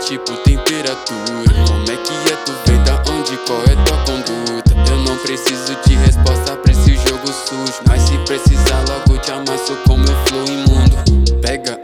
tipo temperatura. Como é que é, tu veio da onde, qual é tua conduta? Eu não preciso de resposta pra esse jogo sujo, mas se precisar logo te amasso com meu flow imundo. Pega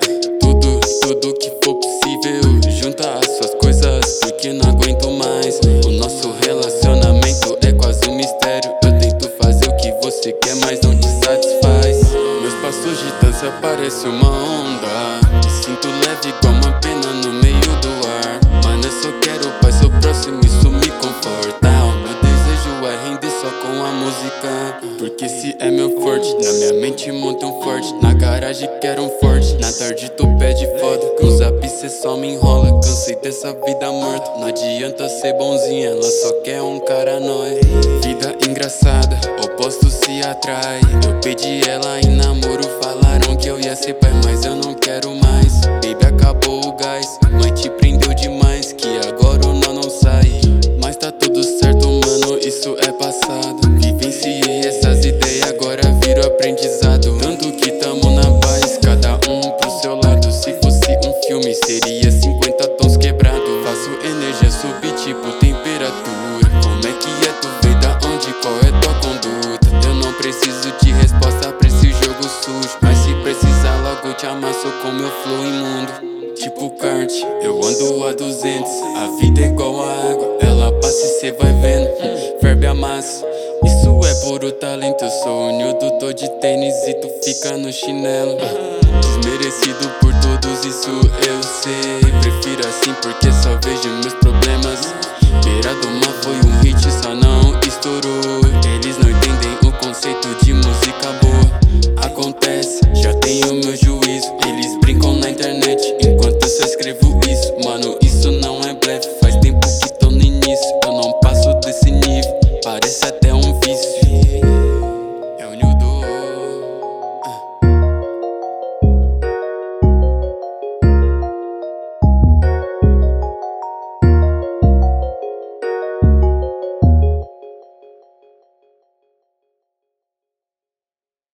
tudo que for possível, junta as suas coisas porque não aguento mais. O nosso relacionamento é quase um mistério. Eu tento fazer o que você quer, mas não te satisfaz. Meus passos de dança parecem uma onda, me sinto leve igual uma pena no meio do ar. Mano, eu só quero paz, sou próximo, isso me conforta. O meu desejo é render só com a música, porque se é meu forte, na minha mente monta um forte. Na garagem quero um forte, na tarde tu pede foda. Com zap cê só me enrola, cansei dessa vida morta. Não adianta ser bonzinha, ela só quer um cara nóis. Vida engraçada, opostos se atraem. Eu pedi ela em namoro, falaram que eu ia ser pai, mas eu não quero mais. Baby, acabou o gás, mãe te prendeu demais, que agora o nó não sai. Mas tá tudo certo, mano, isso é passado. Vivenciei essas ideias, agora viro aprendizado. Tanto que tamo na paz, cada um pro seu lado. Se fosse um filme, seria 50 tons quebrado. Faço energia subir tipo temperatura. Como é que é, tu veio da onde, qual é tua conduta? Eu não preciso de resposta pra esse jogo sujo, mas se precisar logo te amasso com meu flow imundo. Tipo kart, eu ando a 200. A vida é igual a água, ela passa e cê vai vendo. Ferve a massa, isso é puro talento. Eu sou humilde, tô de tênis e tu fica no chinelo. Desmerecido por todos, isso eu sei. Prefiro assim porque só vejo meus problemas. Beira do mar foi um hit, só não estourou. Eles não entendem o conceito de música boa. Acontece, já tenho meu juízo. Eles brincam na internet enquanto eu só escrevo isso. Mano, isso não é blefe, faz tempo que tô no início. Eu não passo desse nível, parece até um vício.